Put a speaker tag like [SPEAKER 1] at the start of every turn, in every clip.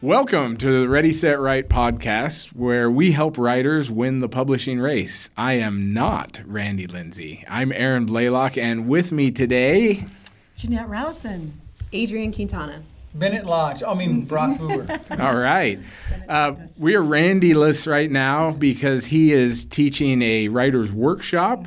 [SPEAKER 1] Welcome to the Ready, Set, Write podcast, where we help writers win the publishing race. I am not Randy Lindsay. I'm Aaron Blaylock, and with me today...
[SPEAKER 2] Jeanette Rallison.
[SPEAKER 3] Adrian Quintana.
[SPEAKER 4] Bennett Lodge. Brock Hoover.
[SPEAKER 1] All right. We are Randy-less right now because he is teaching a writer's workshop.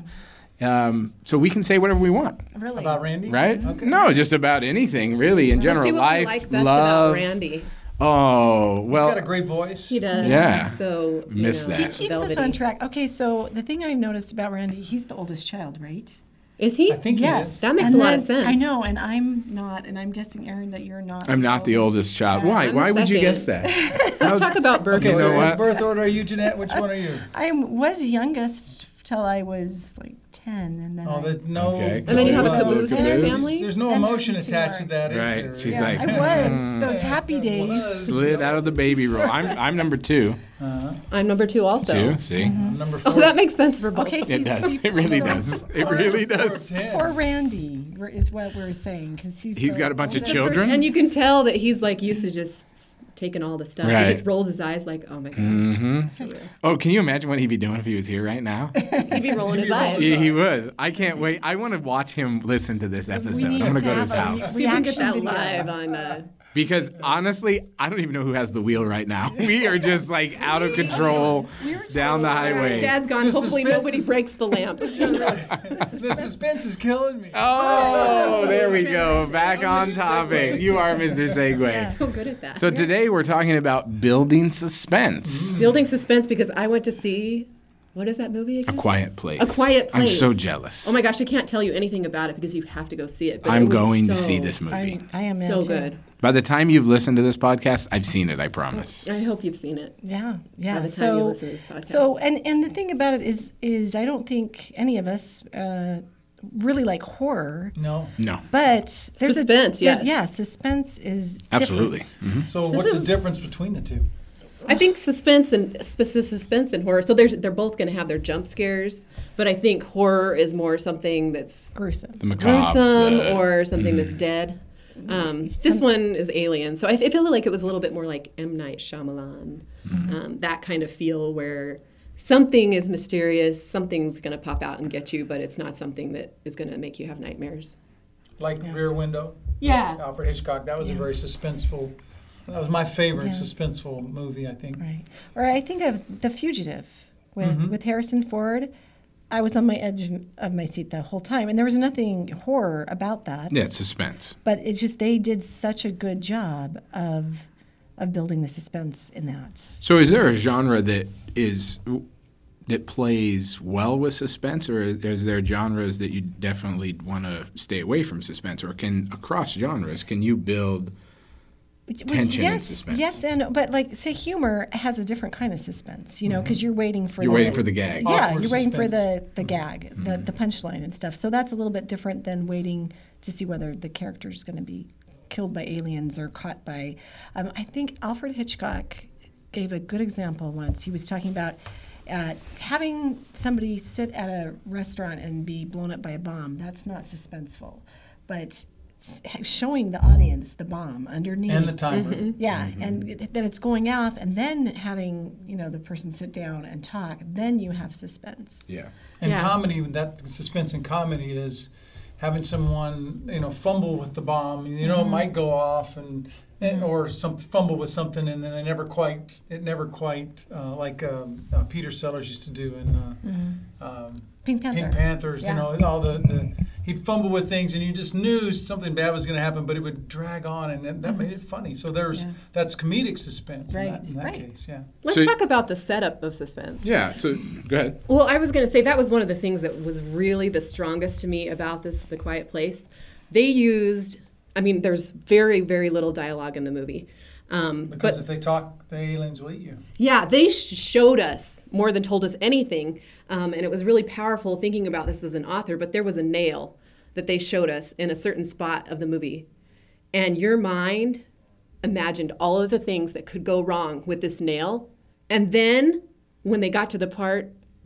[SPEAKER 1] So we can say whatever we want.
[SPEAKER 2] Really?
[SPEAKER 4] About Randy?
[SPEAKER 1] Right?
[SPEAKER 4] Okay.
[SPEAKER 1] No, just about anything, really, in general.
[SPEAKER 3] Let's see what
[SPEAKER 1] Life,
[SPEAKER 3] we like best
[SPEAKER 1] love.
[SPEAKER 3] about Randy.
[SPEAKER 1] Oh, well.
[SPEAKER 4] He's got a great voice.
[SPEAKER 3] He does.
[SPEAKER 1] Yeah.
[SPEAKER 3] So,
[SPEAKER 1] Missed that.
[SPEAKER 2] He keeps us on track. Okay, so the thing I've noticed about Randy, he's the oldest child, right?
[SPEAKER 3] Is he?
[SPEAKER 4] I think
[SPEAKER 2] Yes.
[SPEAKER 4] he is.
[SPEAKER 3] That makes
[SPEAKER 2] And
[SPEAKER 3] a lot
[SPEAKER 2] then-
[SPEAKER 3] of sense.
[SPEAKER 2] I know, and I'm not, and I'm guessing, Aaron, that you're not.
[SPEAKER 1] I'm not the oldest child. Why?
[SPEAKER 3] I'm
[SPEAKER 1] Why
[SPEAKER 3] the
[SPEAKER 1] would you
[SPEAKER 3] second.
[SPEAKER 1] guess that?
[SPEAKER 3] Let's talk about birth
[SPEAKER 4] Okay,
[SPEAKER 1] You know
[SPEAKER 4] so
[SPEAKER 3] order.
[SPEAKER 1] what?
[SPEAKER 4] what birth order are you, Jeanette? Which one are you?
[SPEAKER 2] I was youngest till I was like 10, and then
[SPEAKER 4] Oh,
[SPEAKER 2] I,
[SPEAKER 4] there's no.
[SPEAKER 1] Okay.
[SPEAKER 3] And then you have a
[SPEAKER 4] no,
[SPEAKER 3] caboose in your
[SPEAKER 1] Caboose.
[SPEAKER 3] family?
[SPEAKER 4] There's no
[SPEAKER 2] And
[SPEAKER 4] emotion
[SPEAKER 2] there's two
[SPEAKER 4] attached to
[SPEAKER 2] more.
[SPEAKER 4] that, is
[SPEAKER 1] Right.
[SPEAKER 4] there?
[SPEAKER 1] She's
[SPEAKER 2] yeah,
[SPEAKER 1] like,
[SPEAKER 2] I was those happy days.
[SPEAKER 1] slid out of the baby role. I'm number 2.
[SPEAKER 3] I'm number 2 also.
[SPEAKER 1] 2, see?
[SPEAKER 4] I'm number 4.
[SPEAKER 3] Oh, that makes sense for both.
[SPEAKER 2] Okay,
[SPEAKER 3] of
[SPEAKER 2] see,
[SPEAKER 1] It does. It really does. It really does.
[SPEAKER 2] Poor Randy is what we're saying because
[SPEAKER 1] He's
[SPEAKER 2] the
[SPEAKER 1] got a bunch of
[SPEAKER 2] oldest.
[SPEAKER 1] children.
[SPEAKER 3] And you can tell that he's like used to just taking all the stuff.
[SPEAKER 1] Right.
[SPEAKER 3] He just rolls his eyes like, oh my gosh.
[SPEAKER 1] Mm-hmm. Oh, can you imagine what he'd be doing if he was here right now?
[SPEAKER 3] He'd be rolling his
[SPEAKER 4] rolling
[SPEAKER 3] eyes.
[SPEAKER 4] his
[SPEAKER 1] Yeah, he would. I can't wait. I want to watch him listen to this episode. I'm
[SPEAKER 2] need
[SPEAKER 1] going to
[SPEAKER 2] to
[SPEAKER 1] go to
[SPEAKER 2] have
[SPEAKER 1] his
[SPEAKER 2] a
[SPEAKER 1] house.
[SPEAKER 3] See if we can get
[SPEAKER 2] reaction
[SPEAKER 3] that
[SPEAKER 2] video.
[SPEAKER 3] live on.
[SPEAKER 1] Because honestly, I don't even know who has the wheel right now. We are just like out of control down the highway.
[SPEAKER 3] Dad's gone.
[SPEAKER 4] The
[SPEAKER 3] Hopefully
[SPEAKER 4] suspense
[SPEAKER 3] nobody
[SPEAKER 4] is-
[SPEAKER 3] breaks the lamp.
[SPEAKER 4] The suspense is killing me.
[SPEAKER 1] Oh, there we go. Back on topic. You are Mr. Segway.
[SPEAKER 3] So good at that.
[SPEAKER 1] So today we're talking about building suspense.
[SPEAKER 3] Building suspense because I went to see, what is that movie
[SPEAKER 1] A
[SPEAKER 3] again?
[SPEAKER 1] Quiet Place.
[SPEAKER 3] A Quiet
[SPEAKER 1] I'm
[SPEAKER 3] Place.
[SPEAKER 1] so jealous.
[SPEAKER 3] Oh my gosh, I can't tell you anything about it because you have to go see it. But
[SPEAKER 1] I'm
[SPEAKER 3] it was
[SPEAKER 1] going to
[SPEAKER 3] so-
[SPEAKER 1] see this movie.
[SPEAKER 2] I am
[SPEAKER 3] So
[SPEAKER 2] into
[SPEAKER 3] good.
[SPEAKER 1] By the time you've listened to this podcast, I've seen it, I promise.
[SPEAKER 3] I hope you've seen it.
[SPEAKER 2] Yeah.
[SPEAKER 3] By the time you listen to this podcast.
[SPEAKER 2] So, and the thing about it is I don't think any of us really like horror,
[SPEAKER 4] No.
[SPEAKER 1] No.
[SPEAKER 2] but there's
[SPEAKER 3] Suspense, yes.
[SPEAKER 2] Yeah, suspense is
[SPEAKER 1] Absolutely.
[SPEAKER 2] different.
[SPEAKER 4] So what's the difference between the two?
[SPEAKER 3] I think suspense and horror. So they're both going to have their jump scares, but I think horror is more something that's
[SPEAKER 2] Gruesome.
[SPEAKER 1] The macabre.
[SPEAKER 3] gruesome
[SPEAKER 1] the-
[SPEAKER 3] or something that's dead. This one is alien, so I feel like it was a little bit more like M. Night Shyamalan, that kind of feel where something is mysterious, something's going to pop out and get you, but it's not something that is going to make you have nightmares.
[SPEAKER 4] Like Rear Window?
[SPEAKER 3] Yeah.
[SPEAKER 4] Alfred Hitchcock. That was a very suspenseful. That was my favorite
[SPEAKER 2] Yeah.
[SPEAKER 4] suspenseful movie, I think.
[SPEAKER 2] Right. Or I think of The Fugitive with Harrison Ford. I was on my edge of my seat the whole time, and there was nothing horror about that.
[SPEAKER 1] Yeah, it's suspense.
[SPEAKER 2] But it's just they did such a good job of building the suspense in that.
[SPEAKER 1] So is there a genre that plays well with suspense, or is there genres that you definitely want to stay away from suspense, or across genres can you build tension and suspense?
[SPEAKER 2] Yes, but like say humor has a different kind of suspense, you know, because you're waiting for
[SPEAKER 1] You're waiting for the gag.
[SPEAKER 2] Yeah,
[SPEAKER 4] Awkward
[SPEAKER 2] you're waiting for
[SPEAKER 4] suspense.
[SPEAKER 2] the gag, the punchline and stuff. So that's a little bit different than waiting to see whether the character is going to be killed by aliens or caught by. I think Alfred Hitchcock gave a good example once. He was talking about having somebody sit at a restaurant and be blown up by a bomb. That's not suspenseful, but showing the audience the bomb underneath
[SPEAKER 4] And the timer.
[SPEAKER 2] yeah, and then it's going off, and then having the person sit down and talk. Then you have suspense.
[SPEAKER 1] Yeah.
[SPEAKER 4] And
[SPEAKER 3] Yeah.
[SPEAKER 4] comedy, that suspense in comedy is having someone, fumble with the bomb. It might go off or some fumble with something, and then it never quite like Peter Sellers used to do in
[SPEAKER 2] Pink Panther.
[SPEAKER 4] Pink Panthers.
[SPEAKER 2] Yeah.
[SPEAKER 4] All he'd fumble with things, and you just knew something bad was going to happen, but it would drag on, and that made it funny. So that's comedic suspense
[SPEAKER 2] Right,
[SPEAKER 4] in that
[SPEAKER 2] right.
[SPEAKER 4] case. Yeah.
[SPEAKER 3] Let's
[SPEAKER 1] So-
[SPEAKER 3] talk about the setup of suspense.
[SPEAKER 1] Yeah. So go ahead.
[SPEAKER 3] Well, I was going to say that was one of the things that was really the strongest to me about The Quiet Place. They used, there's very, very little dialogue in the movie.
[SPEAKER 4] Because if they talk, the aliens will eat you.
[SPEAKER 3] Yeah, they showed us more than told us anything. And it was really powerful thinking about this as an author, but there was a nail that they showed us in a certain spot of the movie. And your mind imagined all of the things that could go wrong with this nail. And then when they got to the part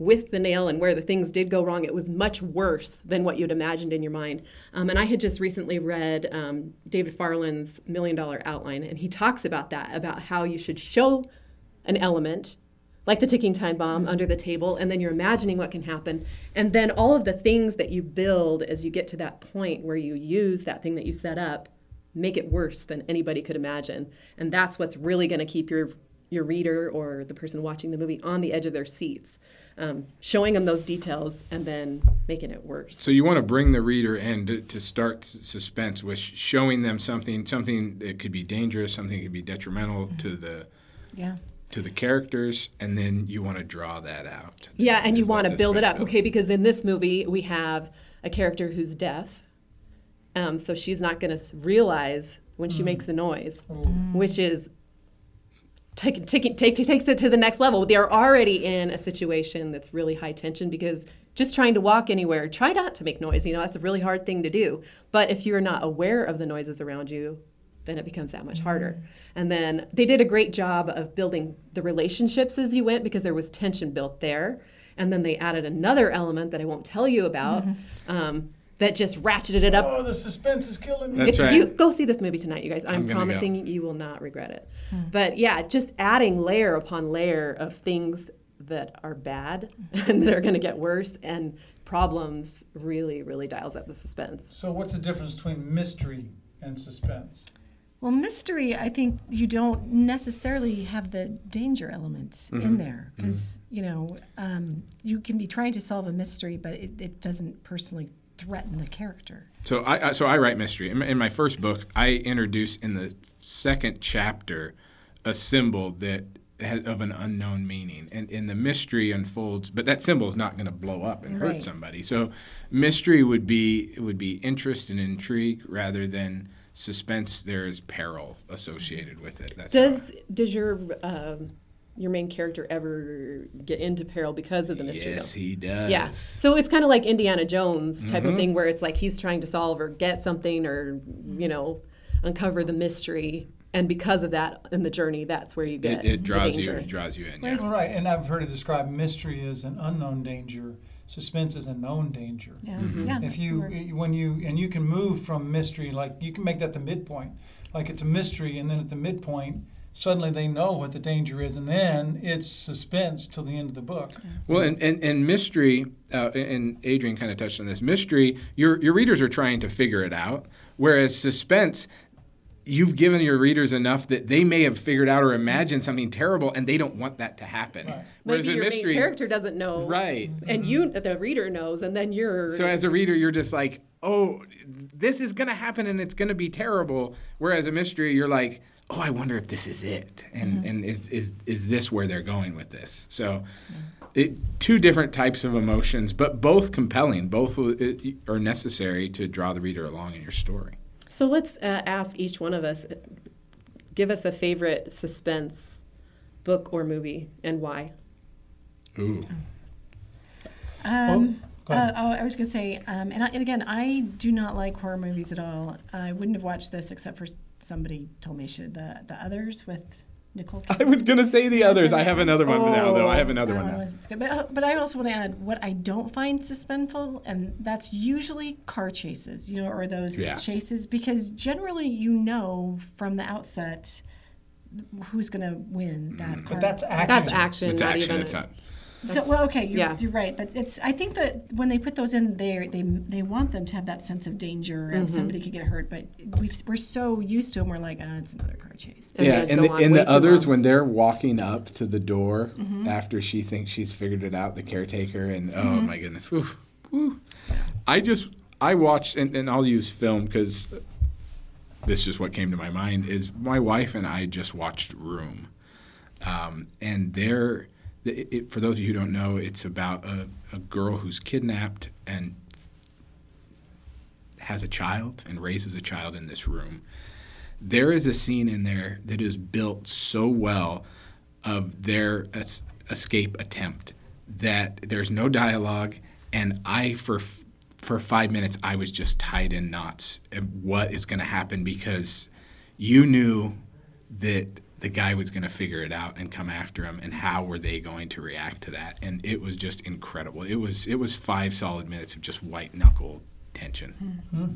[SPEAKER 3] with the nail and where the things did go wrong, it was much worse than what you'd imagined in your mind. And I had just recently read David Farland's $1 Million Outline, and he talks about that, about how you should show an element like the ticking time bomb under the table, and then you're imagining what can happen. And then all of the things that you build as you get to that point where you use that thing that you set up, make it worse than anybody could imagine. And that's what's really going to keep your reader or the person watching the movie on the edge of their seats, showing them those details and then making it worse.
[SPEAKER 1] So you want to bring the reader in to start suspense with showing them something that could be dangerous, something that could be detrimental to the characters, and then you want to draw that out.
[SPEAKER 3] Yeah, and you want to build it up. Okay, because in this movie we have a character who's deaf, so she's not going to realize when she makes a noise, which is takes it to the next level. They're already in a situation that's really high tension because just trying to walk anywhere, try not to make noise. That's a really hard thing to do. But if you're not aware of the noises around you, then it becomes that much harder. And then they did a great job of building the relationships as you went because there was tension built there. And then they added another element that I won't tell you about that just ratcheted it up.
[SPEAKER 4] Oh, the suspense is killing me.
[SPEAKER 1] That's right.
[SPEAKER 3] You go see this movie tonight, you guys. I'm promising you will not regret it. But yeah, just adding layer upon layer of things that are bad and that are going to get worse and problems really, really dials up the suspense.
[SPEAKER 4] So what's the difference between mystery and suspense?
[SPEAKER 2] Well, mystery, I think you don't necessarily have the danger element in there because, you can be trying to solve a mystery, but it doesn't personally threaten the character.
[SPEAKER 1] So I write mystery. In my first book, I introduce in the second chapter a symbol that has of an unknown meaning, and the mystery unfolds. But that symbol is not going to blow up and hurt somebody. So mystery would be interest and intrigue rather than suspense. There is peril associated with it.
[SPEAKER 3] Does your main character ever get into peril because of the mystery?
[SPEAKER 1] Yes, he does.
[SPEAKER 3] Yeah. So it's kind of like Indiana Jones type of thing where it's like he's trying to solve or get something or, uncover the mystery. And because of that in the journey, that's where you get
[SPEAKER 1] it draws
[SPEAKER 3] the danger.
[SPEAKER 1] you. It draws you in.
[SPEAKER 4] Well, right, and I've heard it described mystery as an unknown danger. Suspense is a known danger.
[SPEAKER 2] Yeah. Yeah.
[SPEAKER 4] If you can move from mystery, like you can make that the midpoint. Like it's a mystery, and then at the midpoint, suddenly they know what the danger is, and then it's suspense till the end of the book.
[SPEAKER 1] Well, and mystery, and Adrian kind of touched on this. Mystery, your readers are trying to figure it out, whereas suspense, you've given your readers enough that they may have figured out or imagined something terrible, and they don't want that to happen.
[SPEAKER 4] Right.
[SPEAKER 1] Whereas
[SPEAKER 3] Maybe
[SPEAKER 1] in
[SPEAKER 3] your
[SPEAKER 1] mystery,
[SPEAKER 3] main character doesn't know,
[SPEAKER 1] right?
[SPEAKER 3] And the reader knows, and then you're.
[SPEAKER 1] So as a reader, you're just like, oh, this is going to happen, and it's going to be terrible. Whereas a mystery, you're like, oh, I wonder if this is it, and is this where they're going with this? So, two different types of emotions, but both compelling. Both are necessary to draw the reader along in your story.
[SPEAKER 3] So let's ask each one of us, give us a favorite suspense book or movie and why.
[SPEAKER 1] Ooh.
[SPEAKER 4] Go ahead.
[SPEAKER 2] I was going to say, and again, I do not like horror movies at all. I wouldn't have watched this except for somebody told me I should. The Others with Nicole Kidman.
[SPEAKER 1] I was going to say The Others. I have another one now, though. I have another one
[SPEAKER 2] That
[SPEAKER 1] now.
[SPEAKER 2] was good. But I also want to add what I don't find suspenseful, and that's usually car chases, or those chases, because generally from the outset who's going to win that car.
[SPEAKER 4] But that's action.
[SPEAKER 3] That's action.
[SPEAKER 1] It's
[SPEAKER 3] not
[SPEAKER 1] action.
[SPEAKER 3] even
[SPEAKER 1] It's not.
[SPEAKER 2] So, well, okay, you're right, but I think that when they put those in there, they want them to have that sense of danger and somebody could get hurt, but we're so used to them, we're like, it's another car chase.
[SPEAKER 3] And
[SPEAKER 1] Yeah,
[SPEAKER 3] they
[SPEAKER 1] and
[SPEAKER 3] go on
[SPEAKER 1] the
[SPEAKER 3] way too
[SPEAKER 1] Others,
[SPEAKER 3] long.
[SPEAKER 1] when they're walking up to the door after she thinks she's figured it out, the caretaker, and oh my goodness, whew. I watched, and I'll use film because this is just what came to my mind, is my wife and I just watched Room. And for those of you who don't know, it's about a girl who's kidnapped and has a child and raises a child in this room. There is a scene in there that is built so well of their escape attempt that there's no dialogue, and for 5 minutes I was just tied in knots at what is going to happen, because you knew that the guy was going to figure it out and come after him, and how were they going to react to that? And it was just incredible. It was 5 solid minutes of just white knuckle tension.
[SPEAKER 4] Mm-hmm.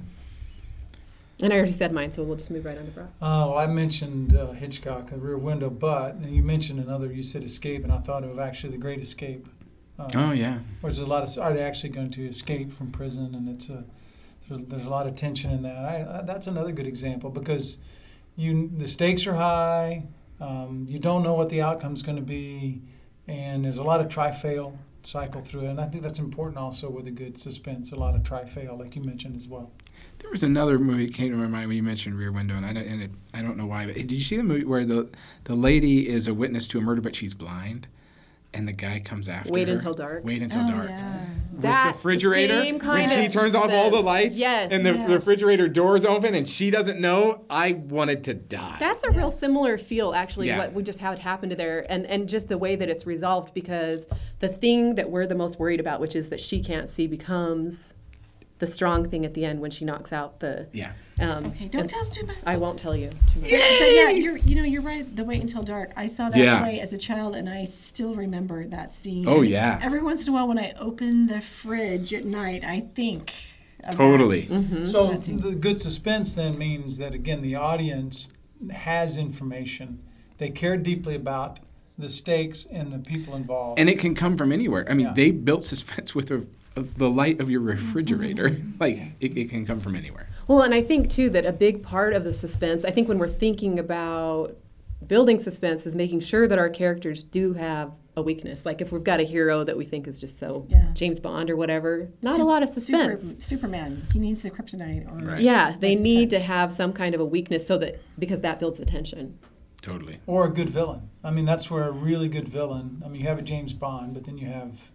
[SPEAKER 3] And I already said mine, so we'll just move right on to Brock.
[SPEAKER 4] Well, I mentioned Hitchcock, The Rear Window, but and you mentioned another. You said Escape, and I thought of actually The Great Escape.
[SPEAKER 1] Oh yeah.
[SPEAKER 4] Where there's a lot of, are they actually going to escape from prison? And there's a lot of tension in that. That's another good example because the stakes are high. You don't know what the outcome's going to be, and there's a lot of try-fail cycle through it. And I think that's important also with a good suspense. A lot of try-fail, like you mentioned as well.
[SPEAKER 1] There was another movie that came to my mind when you mentioned Rear Window, and I don't know why. But did you see the movie where the lady is a witness to a murder, but she's blind, and the guy comes after
[SPEAKER 3] Wait
[SPEAKER 1] her?
[SPEAKER 3] Until Dark.
[SPEAKER 1] Wait Until Dark.
[SPEAKER 2] Yeah.
[SPEAKER 1] With
[SPEAKER 3] That
[SPEAKER 1] the refrigerator,
[SPEAKER 3] same
[SPEAKER 1] when
[SPEAKER 3] kind
[SPEAKER 1] she
[SPEAKER 3] of
[SPEAKER 1] turns off all the
[SPEAKER 3] suspense.
[SPEAKER 1] lights,
[SPEAKER 3] Yes.
[SPEAKER 1] and the
[SPEAKER 2] Yes.
[SPEAKER 1] refrigerator door's open, and she doesn't know. I wanted to die.
[SPEAKER 3] That's a real similar feel, actually,
[SPEAKER 1] Yeah.
[SPEAKER 3] what we just had happened to there, and just the way that it's resolved, because the thing that we're the most worried about, which is that she can't see, becomes the strong thing at the end when she knocks out the.
[SPEAKER 1] Yeah.
[SPEAKER 2] Okay, don't
[SPEAKER 3] and
[SPEAKER 2] tell us too much.
[SPEAKER 3] I won't tell you too much.
[SPEAKER 2] But yeah, you're right. The Wait Until Dark. I saw that
[SPEAKER 1] Yeah.
[SPEAKER 2] play as a child, and I still remember that scene.
[SPEAKER 1] Oh,
[SPEAKER 2] And
[SPEAKER 1] yeah.
[SPEAKER 2] Every once in a while, when I open the fridge at night, I think of
[SPEAKER 1] Totally.
[SPEAKER 2] that.
[SPEAKER 4] So
[SPEAKER 2] That's it.
[SPEAKER 4] the good suspense then means that, again, the audience has information. They care deeply about the stakes and the people involved.
[SPEAKER 1] And it can come from anywhere. I mean,
[SPEAKER 4] Yeah.
[SPEAKER 1] they built suspense with the light of your refrigerator. Like, it can come from anywhere.
[SPEAKER 3] Well, and I think, too, that a big part of the suspense, I think when we're thinking about building suspense, is making sure that our characters do have a weakness. Like if we've got a hero that we think is just so
[SPEAKER 2] Yeah.
[SPEAKER 3] James Bond or whatever, not a lot of suspense.
[SPEAKER 2] Superman. He needs the kryptonite. Or
[SPEAKER 1] Right.
[SPEAKER 3] Yeah, they
[SPEAKER 2] That's the
[SPEAKER 3] need
[SPEAKER 2] thing.
[SPEAKER 3] to have some kind of a weakness because that builds the tension.
[SPEAKER 1] Totally.
[SPEAKER 4] Or a good villain. I mean, that's where a really good villain, I mean, you have a James Bond, but then you have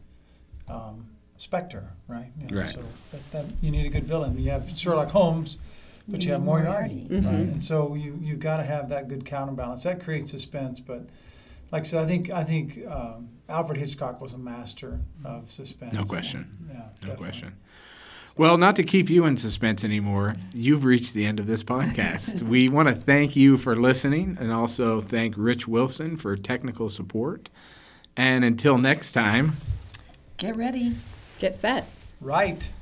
[SPEAKER 4] Spectre, right? You know,
[SPEAKER 1] Right.
[SPEAKER 4] So that you need a good villain. You have Sherlock Holmes, but you have Moriarty.
[SPEAKER 3] Mhm.
[SPEAKER 4] Right? And so you got to have that good counterbalance. That creates suspense, but like I said, I think Alfred Hitchcock was a master of suspense.
[SPEAKER 1] No question.
[SPEAKER 4] Yeah,
[SPEAKER 1] No
[SPEAKER 4] definitely.
[SPEAKER 1] question. Well, not to keep you in suspense anymore, you've reached the end of this podcast. We want to thank you for listening and also thank Rich Wilson for technical support. And until next time,
[SPEAKER 2] Get ready.
[SPEAKER 3] Get set.
[SPEAKER 4] Right.